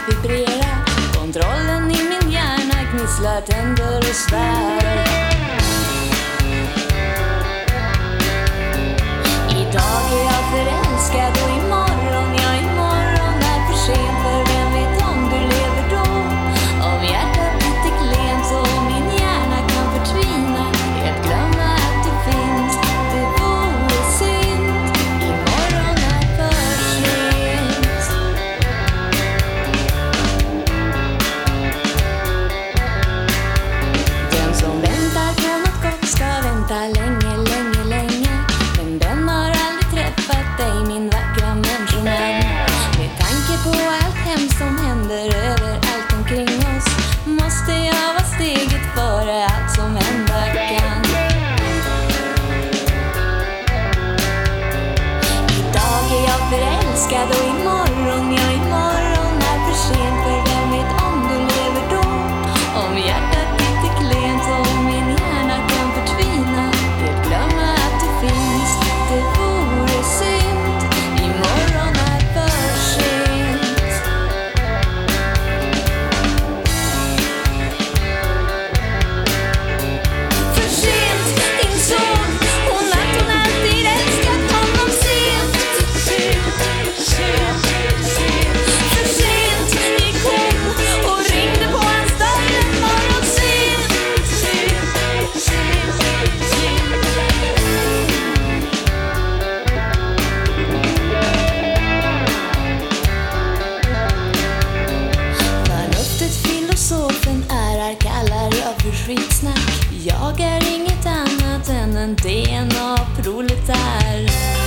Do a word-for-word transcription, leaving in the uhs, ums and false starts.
vibrera. Kontrollen i min hjärna gnisslar tänder och svär. Idag är jag förälskad och imorgon, ja imorgon är för sent. För vem vet om du lever då? Om hjärtat lite klent och min hjärna kan förtvina, helt glömma att du finns. Det vore synd, imorgon är för sent. Den som väntar på något gott ska vänta länge, länge, länge. Men den har aldrig träffat dig, min vackra människovän. Med tanke på allt hemskt som händer överallt omkring oss, måste jag vara steget före allt som hända kan. Idag är jag förälskad och imorgon, ja imorgon är för sent. För vem vet om du lever då? Om hjärtat lite klent och min hjärna kan förtvina, helt glömma att du finns. Det vore synd, imorgon är för sent. För sent insåg hon att hon alltid älskat honom. Sent, sent, sent, sent. För sent gick hon och ringde på hans dörr en morgon. Sent, sent, sent, sent. Förnuftet, filosofen är kallar jag för skitsnack. Jag är inget annat än en D N A-proletär.